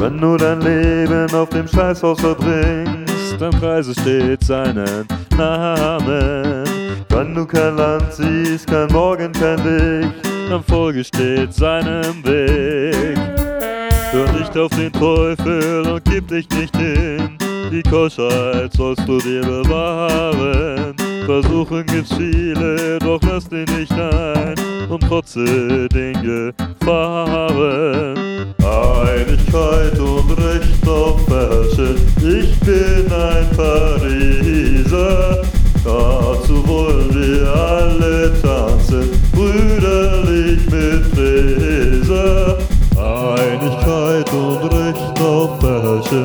Wenn du dein Leben auf dem Scheißhaus verbringst, dann preise stets seinen Namen. Wenn du kein Land siehst, kein Morgen, kein Licht, dann folge stets seinem Weg. Hör nicht auf den Teufel und gib dich nicht hin, die Keuschheit sollst du dir bewahren. Versuchen gibt's viele, doch lass dich nicht ein und trotze den Gefahren. Einigkeit und Recht auf Herrschen, ich bin ein Pariser. Dazu wollen wir alle tanzen, brüderlich mit Theresa. Einigkeit und Recht auf Herrschen,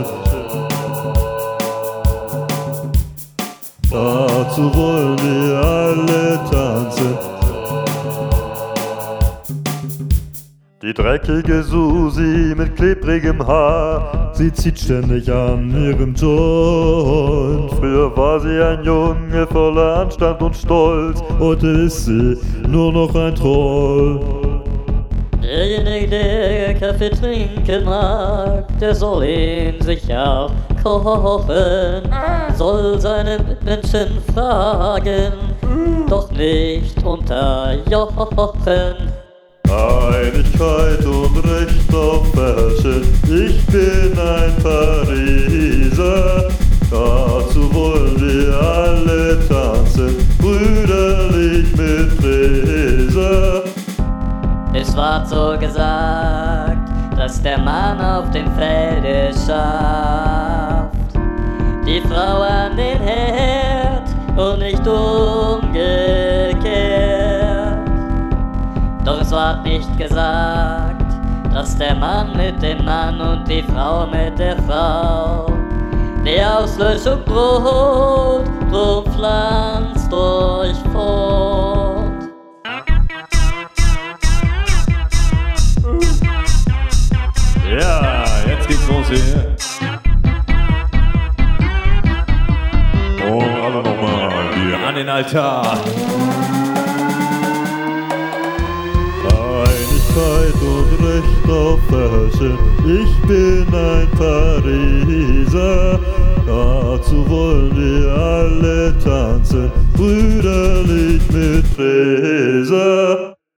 dazu wollen wir alle tanzen. Die dreckige Susi mit klebrigem Haar, sie zieht ständig an ihrem Joint. Früher war sie ein Junge voller Anstand und Stolz, heute ist sie nur noch ein Troll. Derjenige, der Kaffee trinken mag, der soll ihn sich auch kochen, soll seine Mitmenschen fragen, doch nicht unterjochen. Einigkeit und Recht auf Herrschen, ich bin ein Pariser. Dazu wollen wir alle tanzen, brüderlich mit Theresa. Es ward so gesagt, dass der Mann auf dem Felde schafft, die Frau an den Herd und nicht umgekehrt. Doch es ward nicht gesagt, dass der Mann mit dem Mann und die Frau mit der Frau die Auslöschung droht, drum pflanzt euch fort. Ja, jetzt geht's los hier. Und alle nochmal hier an den Altar. Einigkeit und Recht auf Herrschen, ich bin ein Pariser. Dazu wollen wir alle tanzen, brüderlich mit Theresa.